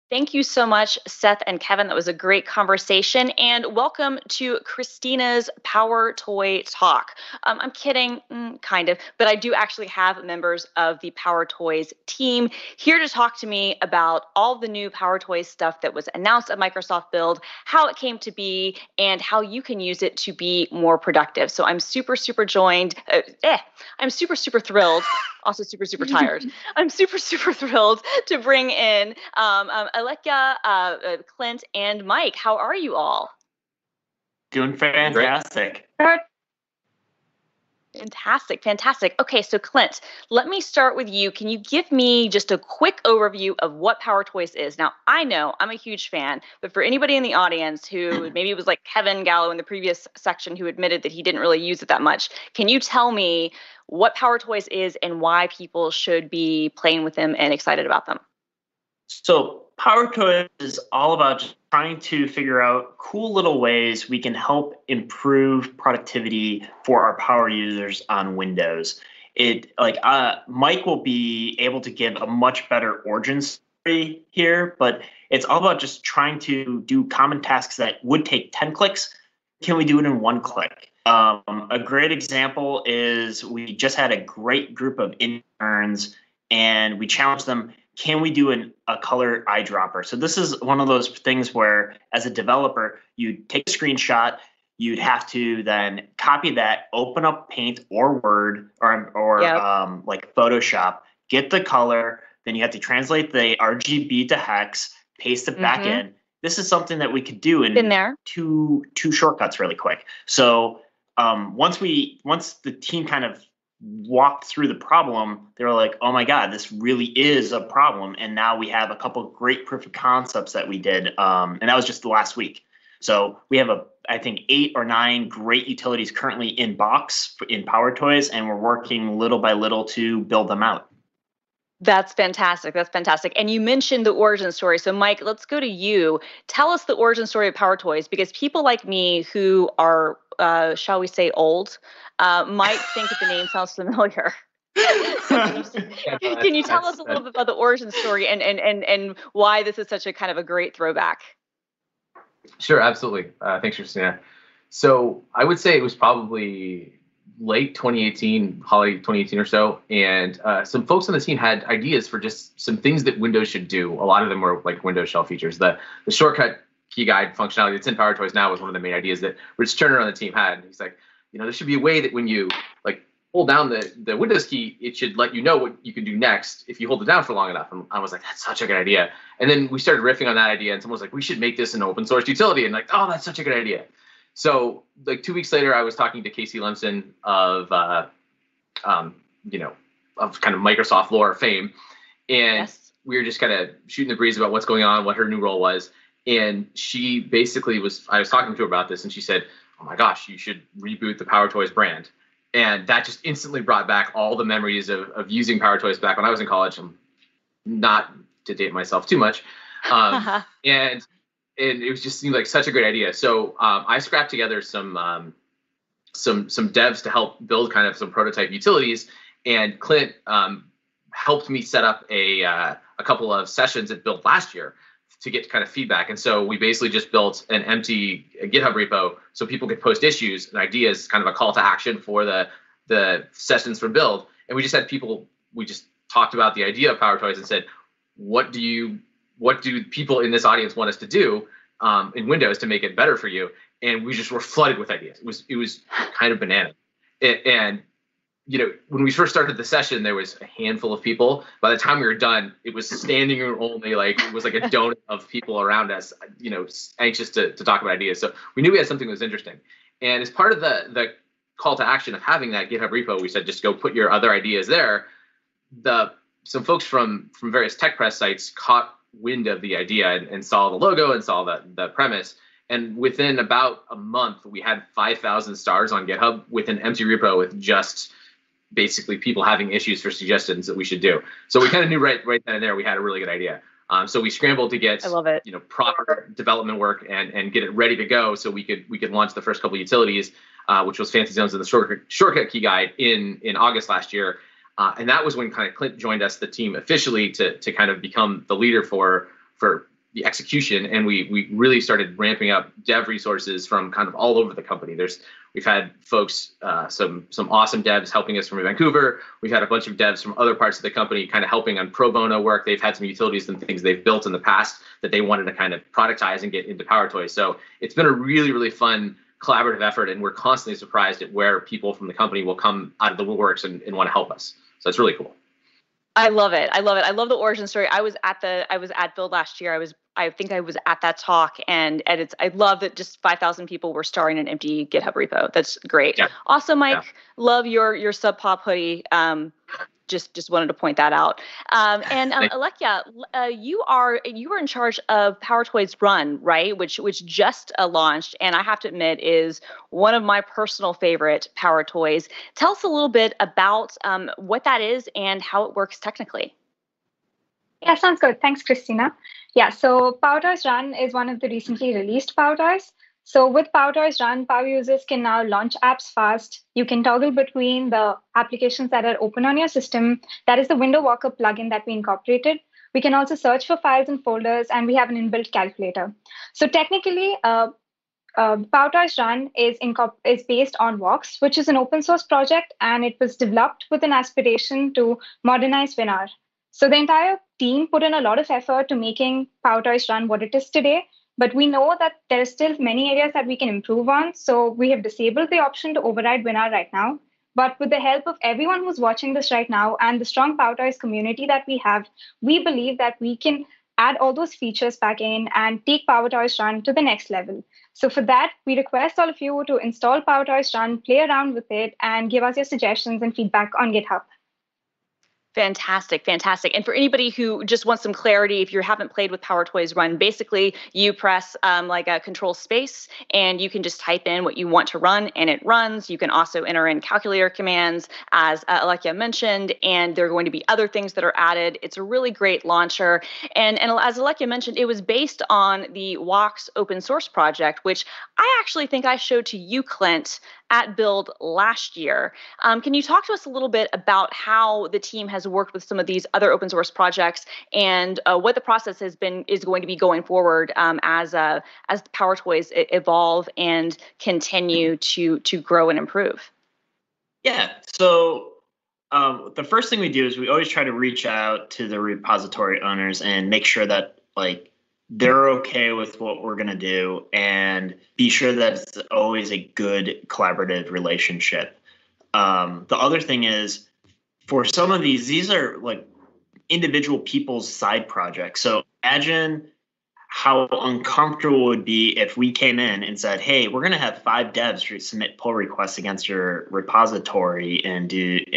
Thank you so much, Seth and Kevin. That was a great conversation. And welcome to Christina's Power Toy Talk. I'm kidding, kind of, but I do actually have members of the Power Toys team here to talk to me about all the new Power Toys stuff that was announced at Microsoft Build, how it came to be, and how you can use it to be more productive. So I'm super joined. I'm super thrilled. Also super tired. I'm super thrilled to bring in Alekia, Clint, and Mike. How are you all? Doing fantastic. Fantastic. Okay, so Clint, let me start with you. Can you give me just a quick overview of what Power Toys is? Now, I know I'm a huge fan, but for anybody in the audience who maybe it was like Kevin Gallo in the previous section who admitted that he didn't really use it that much, can you tell me what Power Toys is and why people should be playing with them and excited about them? So Power Toys is all about just trying to figure out cool little ways we can help improve productivity for our power users on Windows. Mike will be able to give a much better origin story here, but it's all about just trying to do common tasks that would take 10 clicks. Can we do it in 1 click? A great example is we just had a great group of interns and we challenged them. Can we do a color eyedropper? So this is one of those things where, as a developer, you take a screenshot, you'd have to then copy that, open up Paint or Word or like Photoshop, get the color, then you have to translate the RGB to hex, paste it back in. This is something that we could do in two shortcuts really quick. So once the team kind of walked through the problem, they were like, oh my God, this really is a problem. And now we have a couple of great proof of concepts that we did. And that was just the last week. So we have I think 8 or 9 great utilities currently in box in Power Toys, and we're working little by little to build them out. That's fantastic. And you mentioned the origin story. So Mike, let's go to you. Tell us the origin story of Power Toys, because people like me who are, shall we say, old, might think that the name sounds familiar. Can you tell us a little bit about the origin story and why this is such a kind of a great throwback? Sure, absolutely. Thanks, Christina. So I would say it was probably late 2018, holiday 2018 or so, and some folks on the team had ideas for just some things that Windows should do. A lot of them were like Windows shell features. The shortcut key guide functionality that's in Power Toys now was one of the main ideas that Rich Turner on the team had. He's like, there should be a way that when you like hold down the Windows key, it should let you know what you can do next if you hold it down for long enough. And I was like, that's such a good idea. And then we started riffing on that idea, and someone was like, we should make this an open source utility. And like, oh, that's such a good idea. So like 2 weeks later, I was talking to Casey Lemson of kind of Microsoft lore fame, and we were just kind of shooting the breeze about what's going on, what her new role was. And she basically I was talking to her about this, and she said, oh my gosh, you should reboot the Power Toys brand. And that just instantly brought back all the memories of using Power Toys back when I was in college. I'm not to date myself too much. And it was just seemed like such a great idea. So I scrapped together some devs to help build kind of some prototype utilities, and Clint helped me set up a couple of sessions at Build last year to get kind of feedback. And so we basically just built an empty GitHub repo so people could post issues and ideas, kind of a call to action for the sessions from Build. And we just had we just talked about the idea of Power Toys and said, what do people in this audience want us to do in Windows to make it better for you? And we just were flooded with ideas. It was kind of banana. And when we first started the session, there was a handful of people. By the time we were done, it was standing room only. Like it was like a donut of people around us, anxious to talk about ideas. So we knew we had something that was interesting. And as part of the call to action of having that GitHub repo, we said, just go put your other ideas there. Some folks from various tech press sites caught wind of the idea and saw the logo and saw the premise. And within about a month, we had 5,000 stars on GitHub with an empty repo with just basically people having issues for suggestions that we should do. So we kind of knew right then and there we had a really good idea. So we scrambled to get proper development work and get it ready to go so we could launch the first couple of utilities, which was Fancy Zones and the shortcut key guide in August last year. And that was when kind of Clint joined us, the team officially, to kind of become the leader for the execution, and we really started ramping up dev resources from kind of all over the company. We've had folks, some awesome devs helping us from Vancouver. We've had a bunch of devs from other parts of the company kind of helping on pro bono work. They've had some utilities and things they've built in the past that they wanted to kind of productize and get into PowerToys. So it's been a really, really fun collaborative effort, and we're constantly surprised at where people from the company will come out of the woodworks and want to help us. So it's really cool. I love it. I love it. I love the origin story. I was at Build last year. I think I was at that talk, and I love that just 5,000 people were starring an empty GitHub repo. That's great. Yeah. Also, Mike, love your Sub Pop hoodie. Just wanted to point that out. And Alekia, you are in charge of PowerToys Run, right? Which just launched, and I have to admit is one of my personal favorite Power Toys. Tell us a little bit about what that is and how it works technically. Yeah, sounds good. Thanks, Christina. Yeah, so PowerToys Run is one of the recently released PowerToys. So with PowerToys Run, Power users can now launch apps fast. You can toggle between the applications that are open on your system. That is the Window Walker plugin that we incorporated. We can also search for files and folders, and we have an inbuilt calculator. So technically, PowerToys Run is based on Vox, which is an open source project, and it was developed with an aspiration to modernize WinR. So the entire team put in a lot of effort to making PowerToys Run what it is today. But we know that there are still many areas that we can improve on. So we have disabled the option to override WinR right now. But with the help of everyone who's watching this right now and the strong PowerToys community that we have, we believe that we can add all those features back in and take PowerToys Run to the next level. So for that, we request all of you to install PowerToys Run, play around with it, and give us your suggestions and feedback on GitHub. Fantastic, fantastic. And for anybody who just wants some clarity, if you haven't played with PowerToys Run, basically you press like a control space and you can just type in what you want to run and it runs. You can also enter in calculator commands, as Alekia mentioned, and there are going to be other things that are added. It's a really great launcher. And as Alekia mentioned, it was based on the Vox open source project, which I actually think I showed to you, Clint, at Build last year. Can you talk to us a little bit about how the team has worked with some of these other open source projects and what the process is going to be going forward as the PowerToys evolve and continue to grow and improve? Yeah. So the first thing we do is we always try to reach out to the repository owners and make sure that they're okay with what we're going to do and be sure that it's always a good collaborative relationship. The other thing is, for some of these are like individual people's side projects. So imagine how uncomfortable it would be if we came in and said, hey, we're going to have 5 devs submit pull requests against your repository and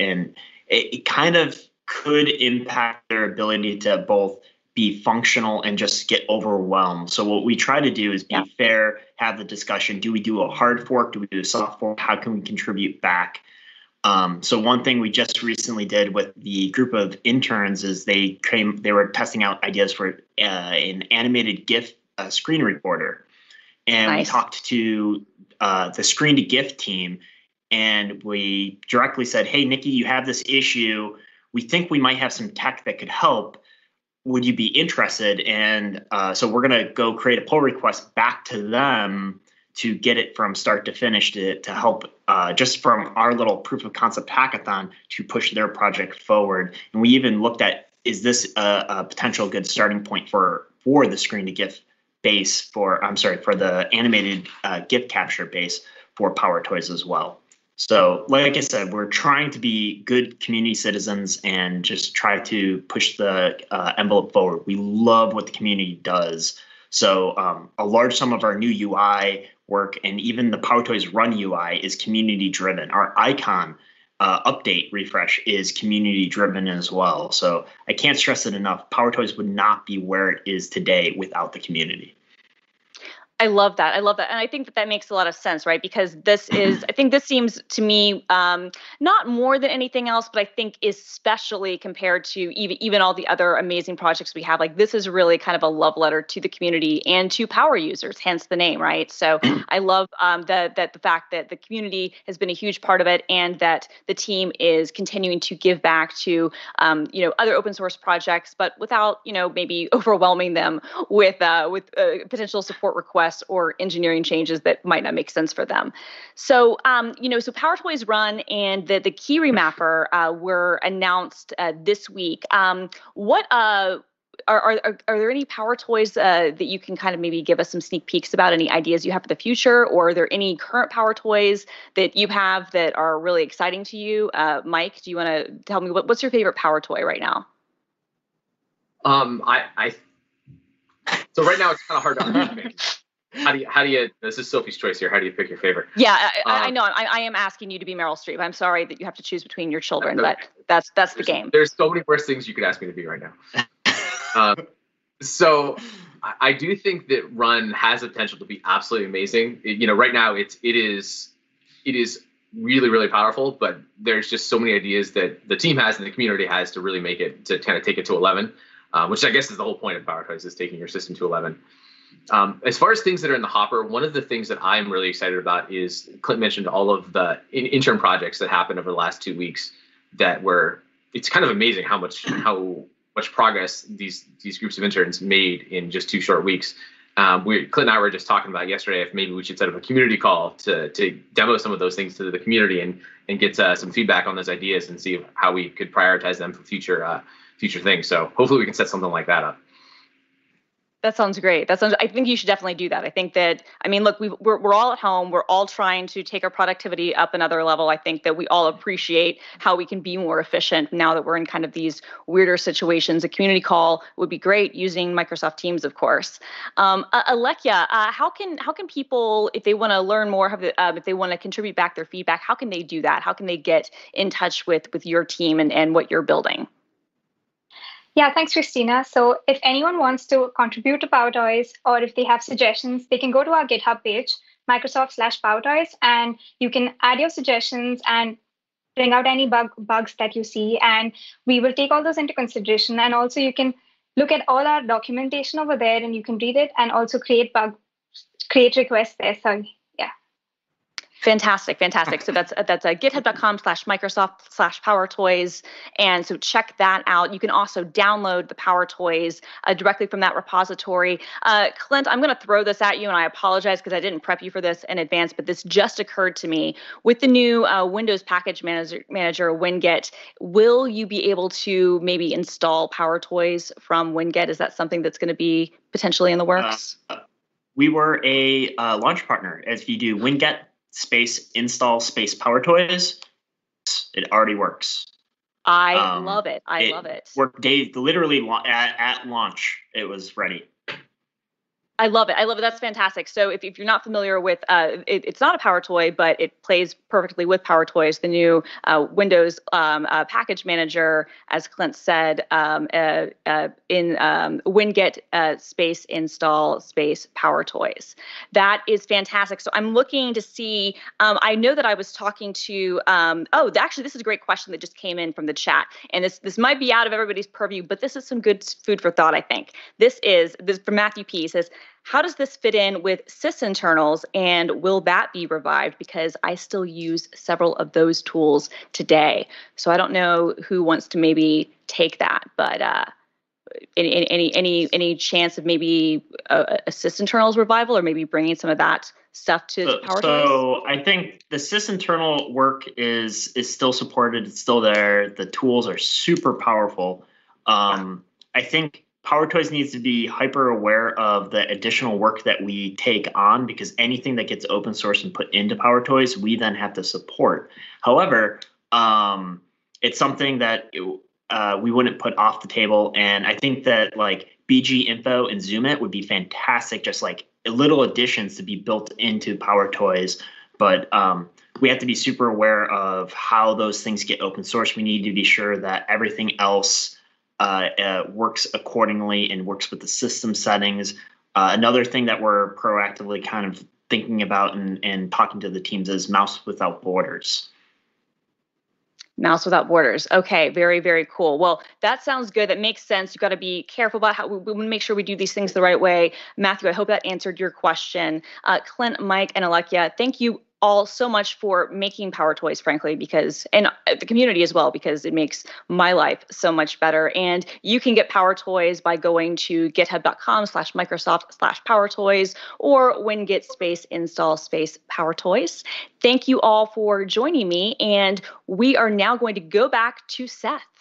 it kind of could impact their ability to both be functional and just get overwhelmed. So what we try to do is be fair, have the discussion. Do we do a hard fork? Do we do a soft fork? How can we contribute back? So one thing we just recently did with the group of interns is they were testing out ideas for an animated GIF screen recorder. And we talked to the screen to GIF team, and we directly said, hey, Nikki, you have this issue. We think we might have some tech that could help. Would you be interested? And so we're going to go create a pull request back to them to get it from start to finish to help just from our little proof of concept hackathon to push their project forward. And we even looked at, is this a potential good starting point for the screen to GIF base for the animated GIF capture base for PowerToys as well. So like I said, we're trying to be good community citizens and just try to push the envelope forward. We love what the community does. So a large sum of our new UI work and even the PowerToys Run UI is community driven. Our icon update refresh is community driven as well. So I can't stress it enough. PowerToys would not be where it is today without the community. I love that. I love that. And I think that that makes a lot of sense, right? Because I think this seems to me not more than anything else, but I think especially compared to even all the other amazing projects we have, like this is really kind of a love letter to the community and to power users, hence the name, right? So I love that the fact that the community has been a huge part of it and that the team is continuing to give back to, other open source projects, but without, maybe overwhelming them with potential support requests or engineering changes that might not make sense for them. So, so PowerToys Run and the key remapper were announced this week. What are there any PowerToys that you can kind of maybe give us some sneak peeks about, any ideas you have for the future, or are there any current PowerToys that you have that are really exciting to you? Mike, do you want to tell me what's your favorite PowerToy right now? So right now it's kind of hard to pick. How do you? This is Sophie's choice here. How do you pick your favorite? Yeah, I know. I am asking you to be Meryl Streep. I'm sorry that you have to choose between your children, but that's the game. There's so many worse things you could ask me to be right now. So I do think that Run has the potential to be absolutely amazing. Right now it is really, really powerful, but there's just so many ideas that the team has and the community has to really make it, to kind of take it to 11, which I guess is the whole point of PowerToys, is taking your system to 11. As far as things that are in the hopper, one of the things that I'm really excited about is Clint mentioned all of the intern projects that happened over the last 2 weeks it's kind of amazing how much progress these groups of interns made in just 2 short weeks. Clint and I were just talking about yesterday if maybe we should set up a community call to demo some of those things to the community and get some feedback on those ideas and see how we could prioritize them for future things. So hopefully we can set something like that up. That sounds great. I think you should definitely do that. I think that, look, we're all at home. We're all trying to take our productivity up another level. I think that we all appreciate how we can be more efficient now that we're in kind of these weirder situations. A community call would be great, using Microsoft Teams, of course. Alekia, how can people, if they want to learn more, if they want to contribute back their feedback, how can they do that? How can they get in touch with your team and what you're building? Yeah, thanks, Christina. So if anyone wants to contribute to PowerToys, or if they have suggestions, they can go to our GitHub page, Microsoft/PowerToys, and you can add your suggestions and bring out any bugs that you see, and we will take all those into consideration. And also you can look at all our documentation over there, and you can read it and also create requests there. So Fantastic. So that's github.com/Microsoft/PowerToys. And so check that out. You can also download the PowerToys directly from that repository. Clint, I'm going to throw this at you, and I apologize because I didn't prep you for this in advance, but this just occurred to me. With the new Windows Package Manager, Winget, will you be able to maybe install PowerToys from Winget? Is that something that's going to be potentially in the works? We were a launch partner. If you do Winget /install PowerToys, it already works. I love it. I love it. Dave, literally at launch, it was ready. I love it. That's fantastic. So if you're not familiar with, it's not a PowerToy, but it plays perfectly with PowerToys, the new Windows Package Manager, as Clint said, in Winget /install PowerToys. That is fantastic. So I'm looking to see, I know that I was talking to, actually, this is a great question that just came in from the chat. And this might be out of everybody's purview, but this is some good food for thought, I think. This from Matthew P. says, how does this fit in with sysinternals, and will that be revived? Because I still use several of those tools today. So I don't know who wants to maybe take that, but any chance of maybe a sysinternals revival, or maybe bringing some of that stuff to PowerToys? So I think the sysinternal work is still supported. It's still there. The tools are super powerful. I think PowerToys needs to be hyper aware of the additional work that we take on, because anything that gets open source and put into PowerToys, we then have to support. However, it's something that we wouldn't put off the table. And I think that like BG Info and Zoomit would be fantastic, just like little additions to be built into PowerToys. But we have to be super aware of how those things get open source. We need to be sure that everything else works accordingly and works with the system settings. Another thing that we're proactively kind of thinking about and talking to the teams is Mouse Without Borders. Mouse Without Borders. Okay, very, very cool. Well, that sounds good. That makes sense. You got to be careful about how we want to make sure we do these things the right way. Matthew, I hope that answered your question. Clint, Mike, and Alekia, thank you all so much for making Power Toys, frankly, because, and the community as well, because it makes my life so much better. And you can get Power Toys by going to github.com/Microsoft/Power Toys or Wingit space install space Power Toys. Thank you all for joining me. And we are now going to go back to Seth.